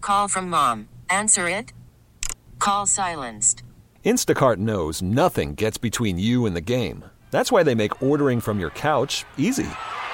Call from mom. Answer it. Call silenced. Instacart knows nothing gets between you and the game. That's why they make ordering from your couch easy.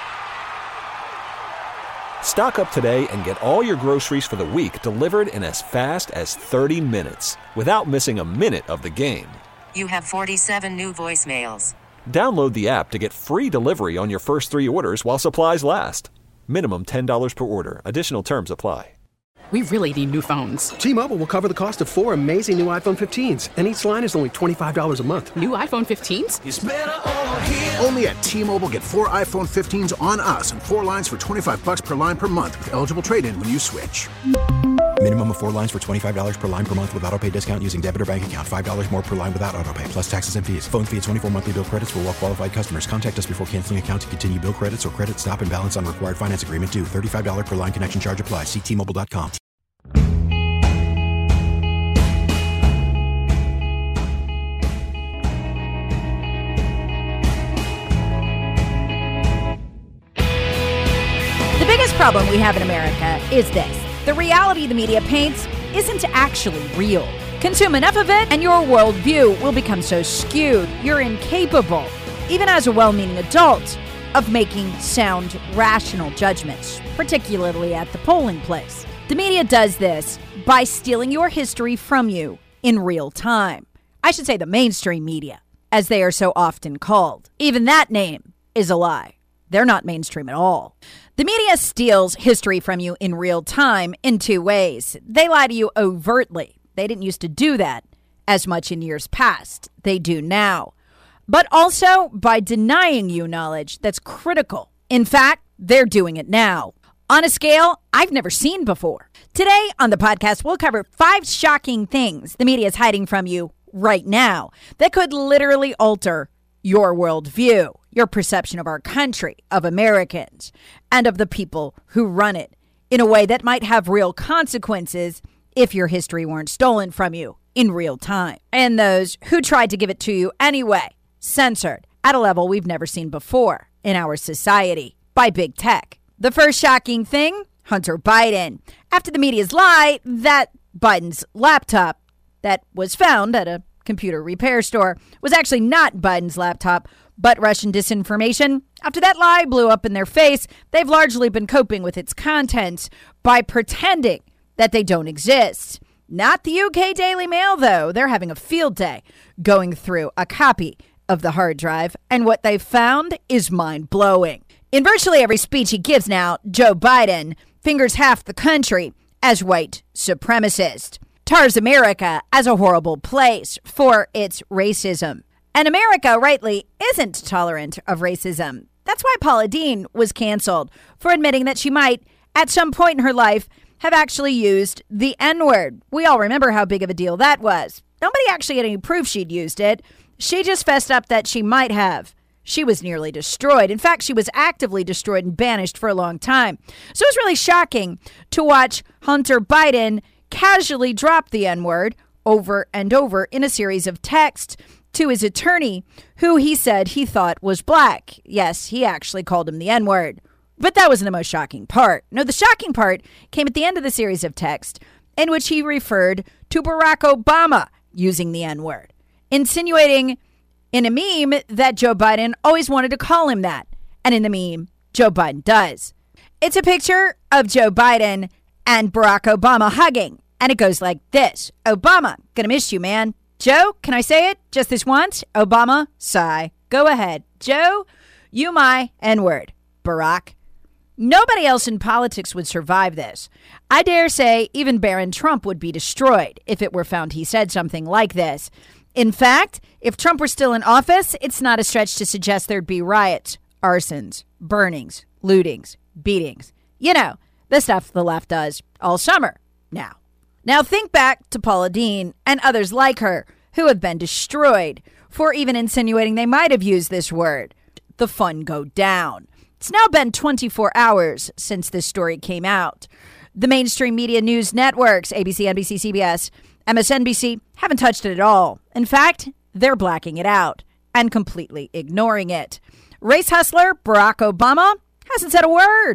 Stock up today and get all your groceries for the week delivered in as fast as 30 minutes without missing a minute of the game. You have 47 new voicemails. Download the app to get free delivery on your first 3 orders while supplies last. Minimum $10 per order. Additional terms apply. We really need new phones. T-Mobile will cover the cost of 4 amazing new iPhone 15s, and each line is only $25 a month. New iPhone 15s? It's better over here. Only at T-Mobile, get 4 iPhone 15s on us and 4 lines for $25 per line per month with eligible trade-in when you switch. Minimum of 4 lines for $25 per line per month with autopay discount using debit or bank account. $5 more per line without autopay, plus taxes and fees. Phone fee at 24 monthly bill credits for well-qualified customers. Contact us before canceling account to continue bill credits or credit stop and balance on required finance agreement due. $35 per line connection charge applies. See T-Mobile.com. The biggest problem we have in America is this. The reality the media paints isn't actually real. Consume enough of it and your worldview will become so skewed you're incapable, even as a well-meaning adult, of making sound, rational judgments, particularly at the polling place. The media does this by stealing your history from you in real time. I should say the mainstream media, as they are so often called. Even that name is a lie. They're not mainstream at all. The media steals history from you in real time in 2 ways. They lie to you overtly. They didn't used to do that as much in years past. They do now. But also by denying you knowledge that's critical. In fact, they're doing it now on a scale I've never seen before. Today on the podcast, we'll cover 5 shocking things the media is hiding from you right now that could literally alter your worldview, your perception of our country, of Americans, and of the people who run it in a way that might have real consequences if your history weren't stolen from you in real time. And those who tried to give it to you anyway, censored at a level we've never seen before in our society by big tech. The first shocking thing, Hunter Biden. After the media's lie that Biden's laptop that was found at a computer repair store was actually not Biden's laptop, but Russian disinformation. After that lie blew up in their face, they've largely been coping with its contents by pretending that they don't exist. Not the UK Daily Mail, though. They're having a field day going through a copy of the hard drive, and what they've found is mind-blowing. In virtually every speech he gives now, Joe Biden fingers half the country as white supremacist, tars America as a horrible place for its racism. And America, rightly, isn't tolerant of racism. That's why Paula Deen was canceled for admitting that she might, at some point in her life, have actually used the N-word. We all remember how big of a deal that was. Nobody actually had any proof she'd used it. She just fessed up that she might have. She was nearly destroyed. In fact, she was actively destroyed and banished for a long time. So it was really shocking to watch Hunter Biden casually drop the N-word over and over in a series of texts to his attorney, who he said he thought was black. Yes, he actually called him the N-word. But that wasn't the most shocking part. No, the shocking part came at the end of the series of texts in which he referred to Barack Obama using the N-word, insinuating in a meme that Joe Biden always wanted to call him that. And in the meme, Joe Biden does. It's a picture of Joe Biden and Barack Obama hugging. And it goes like this. Obama, gonna miss you, man. Joe, can I say it just this once? Obama, sigh. Go ahead. Joe, you my N-word. Barack. Nobody else in politics would survive this. I dare say even Barron Trump would be destroyed if it were found he said something like this. In fact, if Trump were still in office, it's not a stretch to suggest there'd be riots, arsons, burnings, lootings, beatings. You know, the stuff the left does all summer now. Now think back to Paula Deen and others like her who have been destroyed for even insinuating they might have used this word. The fun go down. It's now been 24 hours since this story came out. The mainstream media news networks, ABC, NBC, CBS, MSNBC, haven't touched it at all. In fact, they're blacking it out and completely ignoring it. Race hustler Barack Obama hasn't said a word.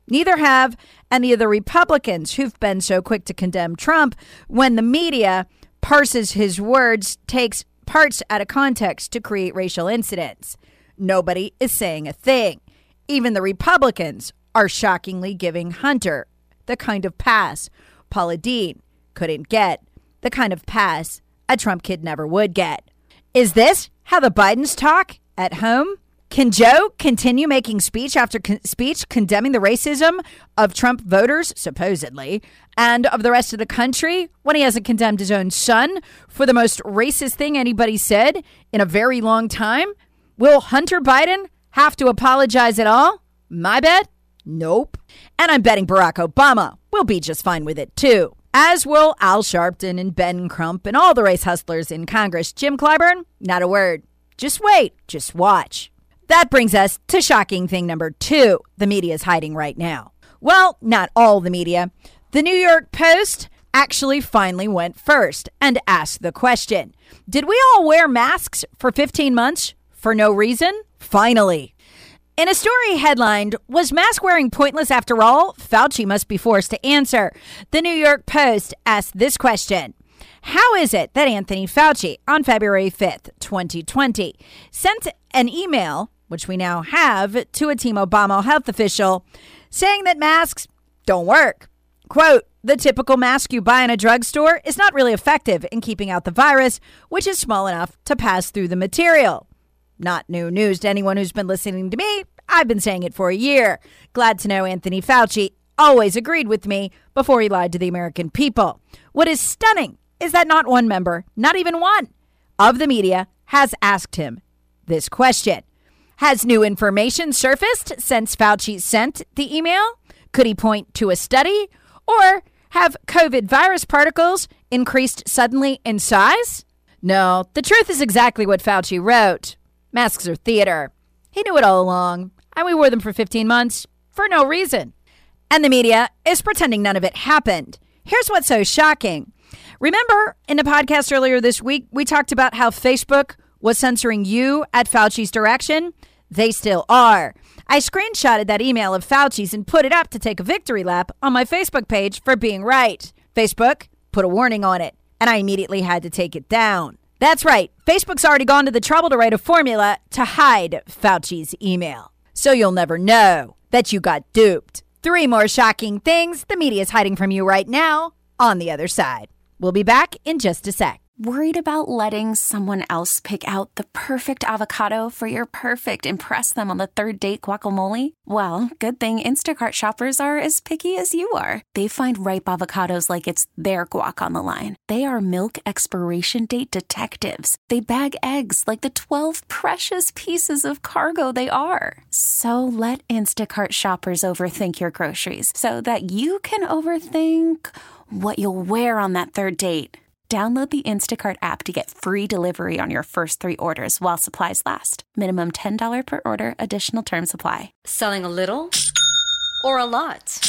Neither have any of the Republicans who've been so quick to condemn Trump when the media parses his words, takes parts out of context to create racial incidents. Nobody is saying a thing. Even the Republicans are shockingly giving Hunter the kind of pass Paula Deen couldn't get, the kind of pass a Trump kid never would get. Is this how the Bidens talk at home? Can Joe continue making speech after speech condemning the racism of Trump voters, supposedly, and of the rest of the country when he hasn't condemned his own son for the most racist thing anybody said in a very long time? Will Hunter Biden have to apologize at all? My bet? Nope. And I'm betting Barack Obama will be just fine with it, too. As will Al Sharpton and Ben Crump and all the race hustlers in Congress. Jim Clyburn, not a word. Just wait. Just watch. That brings us to shocking thing number 2 the media is hiding right now. Well, not all the media. The New York Post actually finally went first and asked the question, did we all wear masks for 15 months for no reason? Finally. In a story headlined, was mask wearing pointless after all? Fauci must be forced to answer. The New York Post asked this question. How is it that Anthony Fauci, on February 5th, 2020, sent an email, which we now have, to a Team Obama health official saying that masks don't work? Quote, the typical mask you buy in a drugstore is not really effective in keeping out the virus, which is small enough to pass through the material. Not new news to anyone who's been listening to me. I've been saying it for a year. Glad to know Anthony Fauci always agreed with me before he lied to the American people. What is stunning is that not one member, not even one, of the media has asked him this question. Has new information surfaced since Fauci sent the email? Could he point to a study? Or have COVID virus particles increased suddenly in size? No, the truth is exactly what Fauci wrote. Masks are theater. He knew it all along, and we wore them for 15 months for no reason. And the media is pretending none of it happened. Here's what's so shocking. Remember in the podcast earlier this week, we talked about how Facebook was censoring you at Fauci's direction? They still are. I screenshotted that email of Fauci's and put it up to take a victory lap on my Facebook page for being right. Facebook put a warning on it, and I immediately had to take it down. That's right. Facebook's already gone to the trouble to write a formula to hide Fauci's email. So you'll never know that you got duped. 3 more shocking things the media is hiding from you right now on the other side. We'll be back in just a sec. Worried about letting someone else pick out the perfect avocado for your perfect impress them on the third date guacamole? Well, good thing Instacart shoppers are as picky as you are. They find ripe avocados like it's their guac on the line. They are milk expiration date detectives. They bag eggs like the 12 precious pieces of cargo they are. So let Instacart shoppers overthink your groceries so that you can overthink what you'll wear on that third date. Download the Instacart app to get free delivery on your first 3 orders while supplies last. Minimum $10 per order. Additional terms apply. Selling a little or a lot?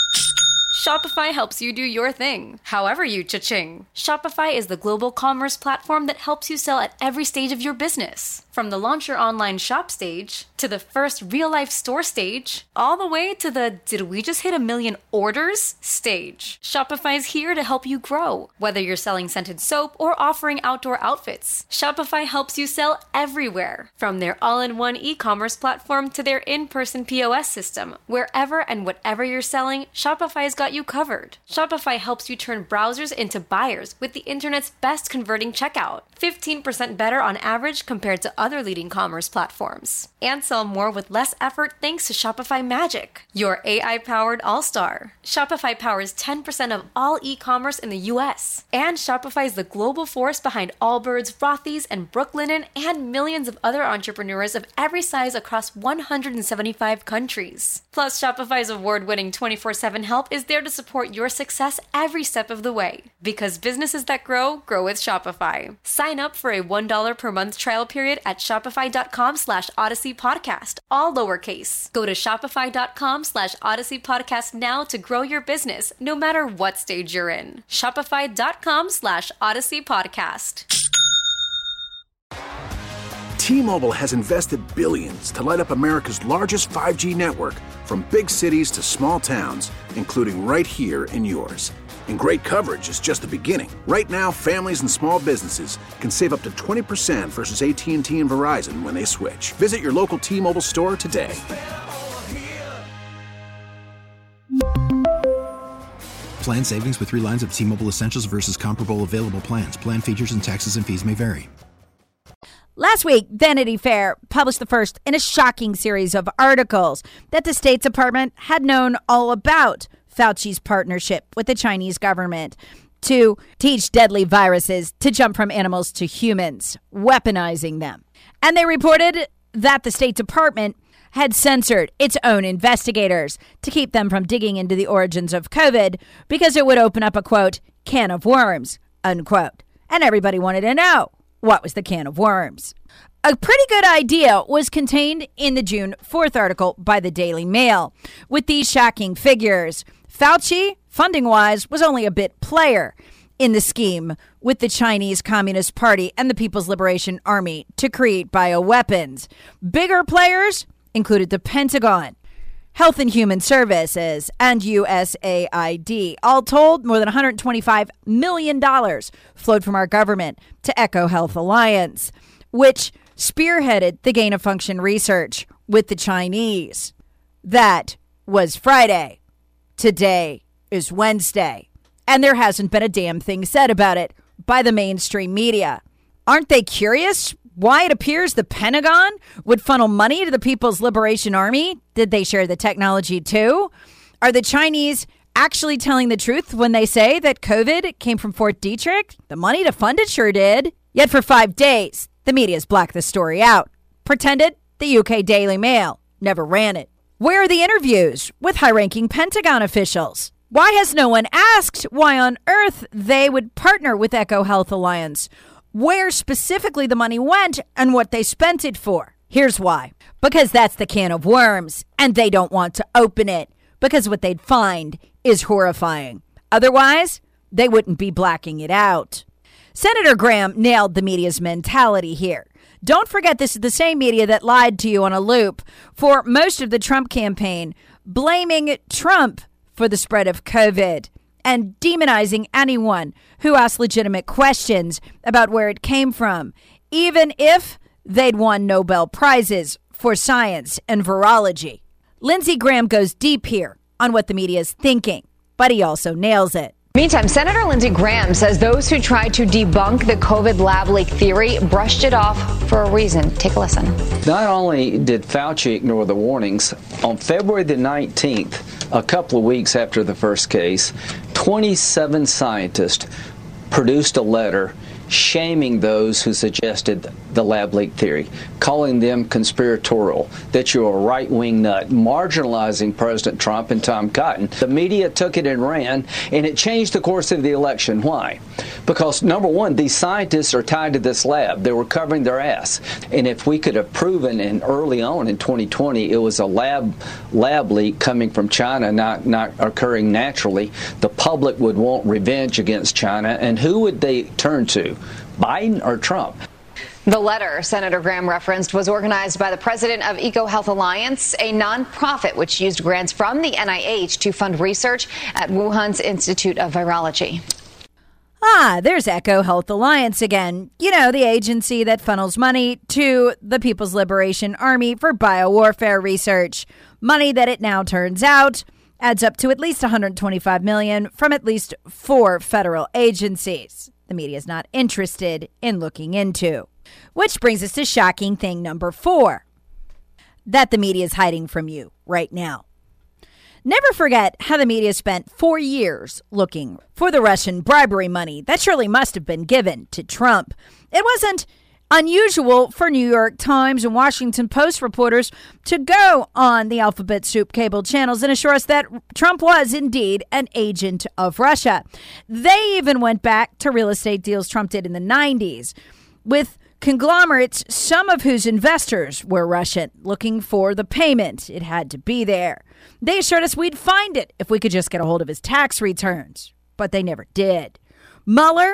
Shopify helps you do your thing, however you cha-ching. Shopify is the global commerce platform that helps you sell at every stage of your business. From the launch your online shop stage, to the first real-life store stage, all the way to the did we just hit 1 million orders stage. Shopify is here to help you grow. Whether you're selling scented soap or offering outdoor outfits, Shopify helps you sell everywhere. From their all-in-one e-commerce platform to their in-person POS system. Wherever and whatever you're selling, Shopify's got you covered. Shopify helps you turn browsers into buyers with the internet's best converting checkout. 15% better on average compared to other leading commerce platforms. And sell more with less effort thanks to Shopify Magic, your AI-powered all-star. Shopify powers 10% of all e-commerce in the U.S. And Shopify is the global force behind Allbirds, Rothy's, and Brooklinen, and millions of other entrepreneurs of every size across 175 countries. Plus, Shopify's award-winning 24/7 help is there to support your success every step of the way. Because businesses that grow, grow with Shopify. Sign up for a $1 per month trial period at shopify.com/Odyssey Podcast, all lowercase. Go to shopify.com/Odyssey Podcast now to grow your business, no matter what stage you're in. Shopify.com/Odyssey Podcast. T-Mobile has invested billions to light up America's largest 5G network, from big cities to small towns, including right here in yours. And great coverage is just the beginning. Right now, families and small businesses can save up to 20% versus AT&T and Verizon when they switch. Visit your local T-Mobile store today. Plan savings with 3 lines of T-Mobile Essentials versus comparable available plans. Plan features and taxes and fees may vary. Last week, Vanity Fair published the first in a shocking series of articles that the State Department had known all about Fauci's partnership with the Chinese government to teach deadly viruses to jump from animals to humans, weaponizing them. And they reported that the State Department had censored its own investigators to keep them from digging into the origins of COVID because it would open up a, quote, can of worms, unquote. And everybody wanted to know, what was the can of worms? A pretty good idea was contained in the June 4th article by the Daily Mail. With these shocking figures, Fauci, funding-wise, was only a bit player in the scheme with the Chinese Communist Party and the People's Liberation Army to create bioweapons. Bigger players included the Pentagon, Health and Human Services, and USAID. All told, more than $125 million flowed from our government to EcoHealth Alliance, which spearheaded the gain-of-function research with the Chinese. That was Friday. Today is Wednesday. And there hasn't been a damn thing said about it by the mainstream media. Aren't they curious why it appears the Pentagon would funnel money to the People's Liberation Army? Did they share the technology too? Are the Chinese actually telling the truth when they say that COVID came from Fort Detrick? The money to fund it sure did. Yet for 5 days, the media's blacked the story out. Pretended the UK Daily Mail never ran it. Where are the interviews with high-ranking Pentagon officials? Why has no one asked why on earth they would partner with EcoHealth Alliance? Where specifically the money went and what they spent it for? Here's why. Because that's the can of worms, and they don't want to open it, because what they'd find is horrifying. Otherwise, they wouldn't be blacking it out. Senator Graham nailed the media's mentality here. Don't forget, this is the same media that lied to you on a loop for most of the Trump campaign, blaming Trump for the spread of COVID and demonizing anyone who asked legitimate questions about where it came from, even if they'd won Nobel Prizes for science and virology. Lindsey Graham goes deep here on what the media is thinking, but he also nails it. Meantime, Senator Lindsey Graham says those who tried to debunk the COVID lab leak theory brushed it off for a reason. Take a listen. Not only did Fauci ignore the warnings, on February the 19th, a couple of weeks after the first case, 27 scientists produced a letter shaming those who suggested the lab leak theory, calling them conspiratorial, that you're a right-wing nut, marginalizing President Trump and Tom Cotton. The media took it and ran, and it changed the course of the election. Why? Because, number one, these scientists are tied to this lab. They were covering their ass. And if we could have proven early on in 2020 it was a lab leak coming from China, not occurring naturally, the public would want revenge against China. And who would they turn to? Biden or Trump? The letter Senator Graham referenced was organized by the president of EcoHealth Alliance, a nonprofit which used grants from the NIH to fund research at Wuhan's Institute of Virology. There's EcoHealth Alliance again. You know, the agency that funnels money to the People's Liberation Army for biowarfare research. Money that it now turns out adds up to at least $125 million from at least 4 federal agencies the media is not interested in looking into. Which brings us to shocking thing number 4 that the media is hiding from you right now. Never forget how the media spent 4 years looking for the Russian bribery money that surely must have been given to Trump. It wasn't unusual for New York Times and Washington Post reporters to go on the alphabet soup cable channels and assure us that Trump was indeed an agent of Russia. They even went back to real estate deals Trump did in the 90s with conglomerates, some of whose investors were Russian, looking for the payment. It had to be there. They assured us we'd find it if we could just get a hold of his tax returns, but they never did. Mueller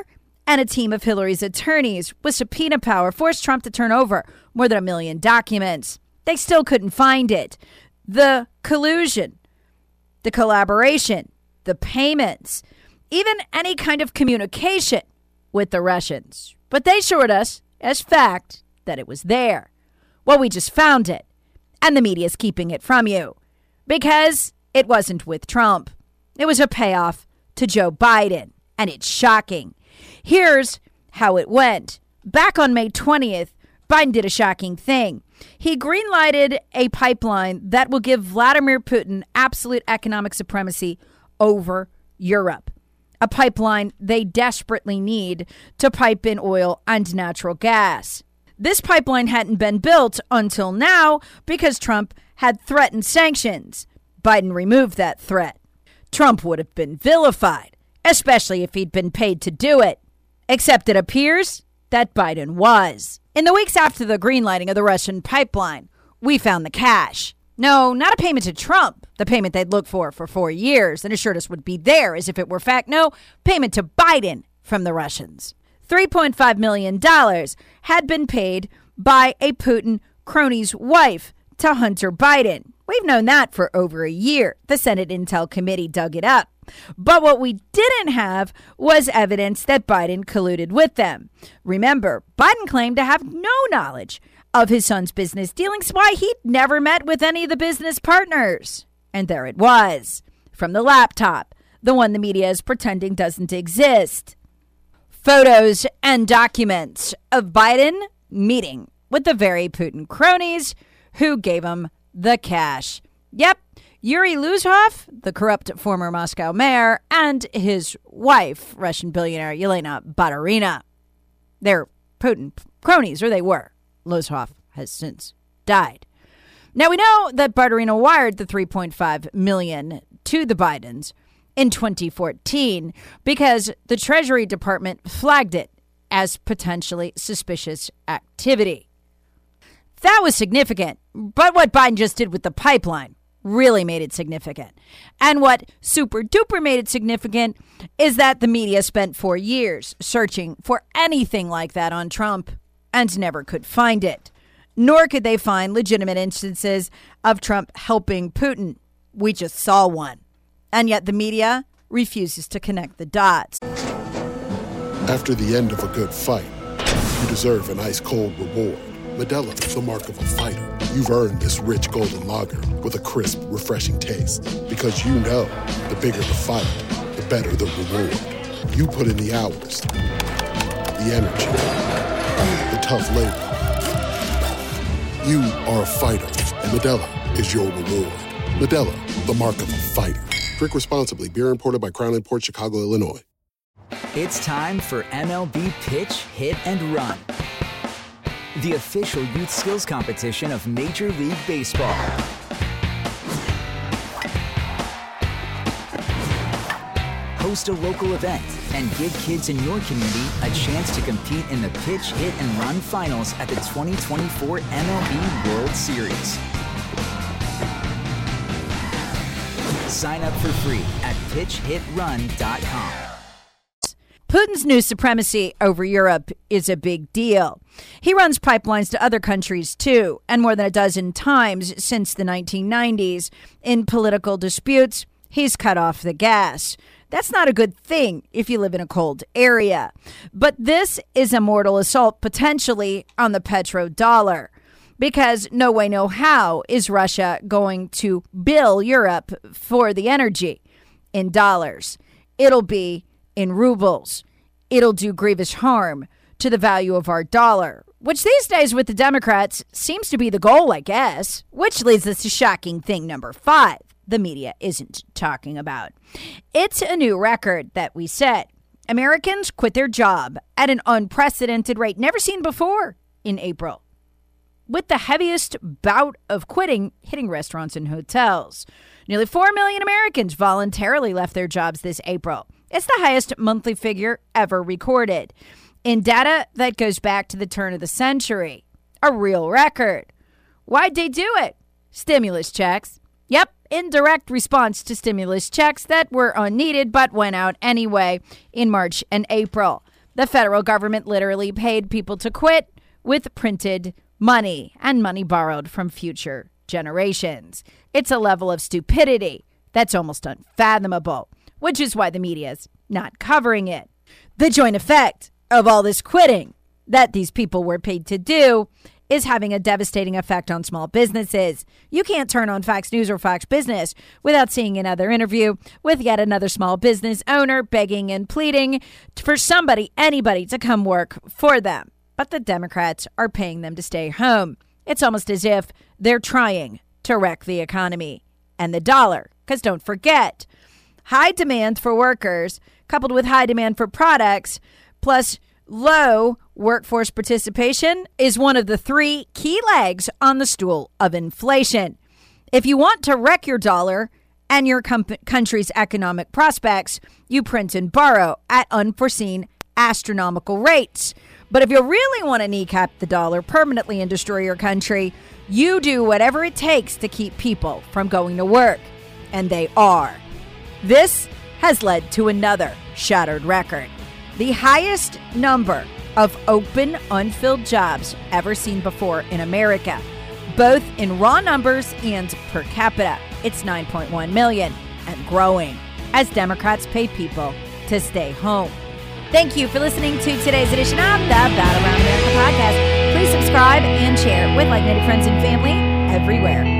and a team of Hillary's attorneys with subpoena power forced Trump to turn over more than 1 million documents. They still couldn't find it. The collusion, the collaboration, the payments, even any kind of communication with the Russians. But they assured us as fact that it was there. Well, we just found it. And the media's keeping it from you. Because it wasn't with Trump. It was a payoff to Joe Biden. And it's shocking. Here's how it went. Back on May 20th, Biden did a shocking thing. He greenlighted a pipeline that will give Vladimir Putin absolute economic supremacy over Europe. A pipeline they desperately need to pipe in oil and natural gas. This pipeline hadn't been built until now because Trump had threatened sanctions. Biden removed that threat. Trump would have been vilified, especially if he'd been paid to do it. Except it appears that Biden was. In the weeks after the greenlighting of the Russian pipeline, we found the cash. No, not a payment to Trump, the payment they'd looked for 4 years and assured us would be there as if it were fact. No, payment to Biden from the Russians. $3.5 million had been paid by a Putin crony's wife to Hunter Biden. We've known that for over a year. The Senate Intel Committee dug it up. But what we didn't have was evidence that Biden colluded with them. Remember, Biden claimed to have no knowledge of his son's business dealings, why he'd never met with any of the business partners. And there it was, from the laptop, the one the media is pretending doesn't exist. Photos and documents of Biden meeting with the very Putin cronies who gave him the cash. Yep, Yuri Luzhov, the corrupt former Moscow mayor, and his wife, Russian billionaire Yelena Baturina. They're Putin cronies, or they were. Luzhov has since died. Now, we know that Baturina wired the $3.5 million to the Bidens in 2014 because the Treasury Department flagged it as potentially suspicious activity. That was significant, but what Biden just did with the pipeline really made it significant. And what super duper made it significant is that the media spent 4 years searching for anything like that on Trump and never could find it. Nor could they find legitimate instances of Trump helping Putin. We just saw one. And yet the media refuses to connect the dots. After the end of a good fight, you deserve an ice-cold reward. Modelo, the mark of a fighter. You've earned this rich golden lager with a crisp, refreshing taste. Because you know, the bigger the fight, the better the reward. You put in the hours, the energy, the tough labor. You are a fighter, and Modelo is your reward. Modelo, the mark of a fighter. Drink responsibly. Beer imported by Crown Imports, Chicago, Illinois. It's time for MLB Pitch, Hit, and Run, the official youth skills competition of Major League Baseball. Host a local event and give kids in your community a chance to compete in the Pitch, Hit, and Run finals at the 2024 MLB World Series. Sign up for free at pitchhitrun.com. Putin's new supremacy over Europe is a big deal. He runs pipelines to other countries, too, and more than a dozen times since the 1990s. In political disputes, he's cut off the gas. That's not a good thing if you live in a cold area. But this is a mortal assault, potentially, on the petrodollar. Because no way, no how is Russia going to bill Europe for the energy in dollars. It'll be in rubles. It'll do grievous harm to the value of our dollar, which these days with the Democrats seems to be the goal, I guess, which leads us to shocking thing number 5 the media isn't talking about. It's a new record that we set. Americans quit their job at an unprecedented rate, never seen before in April, with the heaviest bout of quitting hitting restaurants and hotels. Nearly 4 million Americans voluntarily left their jobs this April. It's the highest monthly figure ever recorded in data that goes back to the turn of the century. A real record. Why'd they do it? Stimulus checks. Yep, in direct response to stimulus checks that were unneeded but went out anyway in March and April. The federal government literally paid people to quit with printed money and money borrowed from future generations. It's a level of stupidity that's almost unfathomable, which is why the media's not covering it. The joint effect of all this quitting that these people were paid to do is having a devastating effect on small businesses. You can't turn on Fox News or Fox Business without seeing another interview with yet another small business owner begging and pleading for anybody to come work for them. But the Democrats are paying them to stay home. It's almost as if they're trying to wreck the economy and the dollar. Because don't forget, high demand for workers coupled with high demand for products plus low workforce participation is one of the three key legs on the stool of inflation. If you want to wreck your dollar and your country's economic prospects, you print and borrow at unforeseen astronomical rates. But if you really want to kneecap the dollar permanently and destroy your country, you do whatever it takes to keep people from going to work. And they are. This has led to another shattered record. The highest number of open, unfilled jobs ever seen before in America, both in raw numbers and per capita. It's 9.1 million and growing as Democrats pay people to stay home. Thank you for listening to today's edition of the Battleground America podcast. Please subscribe and share with like-minded friends and family everywhere.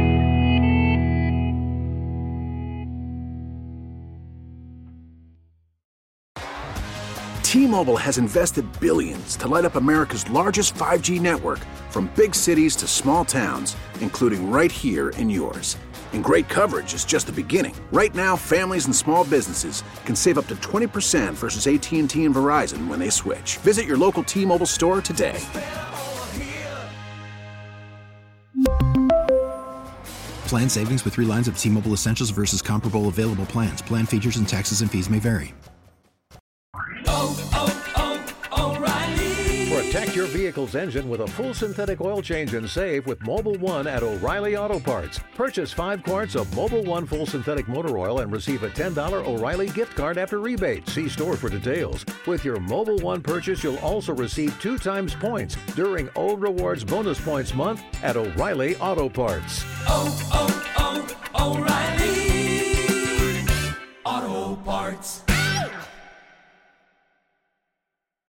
T-Mobile has invested billions to light up America's largest 5G network, from big cities to small towns, including right here in yours. And great coverage is just the beginning. Right now, families and small businesses can save up to 20% versus AT&T and Verizon when they switch. Visit your local T-Mobile store today. Plan savings with 3 lines of T-Mobile Essentials versus comparable available plans. Plan features and taxes and fees may vary. Protect your vehicle's engine with a full synthetic oil change and save with Mobil 1 at O'Reilly Auto Parts. Purchase 5 quarts of Mobil 1 full synthetic motor oil and receive a $10 O'Reilly gift card after rebate. See store for details. With your Mobil 1 purchase, you'll also receive 2 times points during O Rewards Bonus Points Month at O'Reilly Auto Parts. O'Reilly.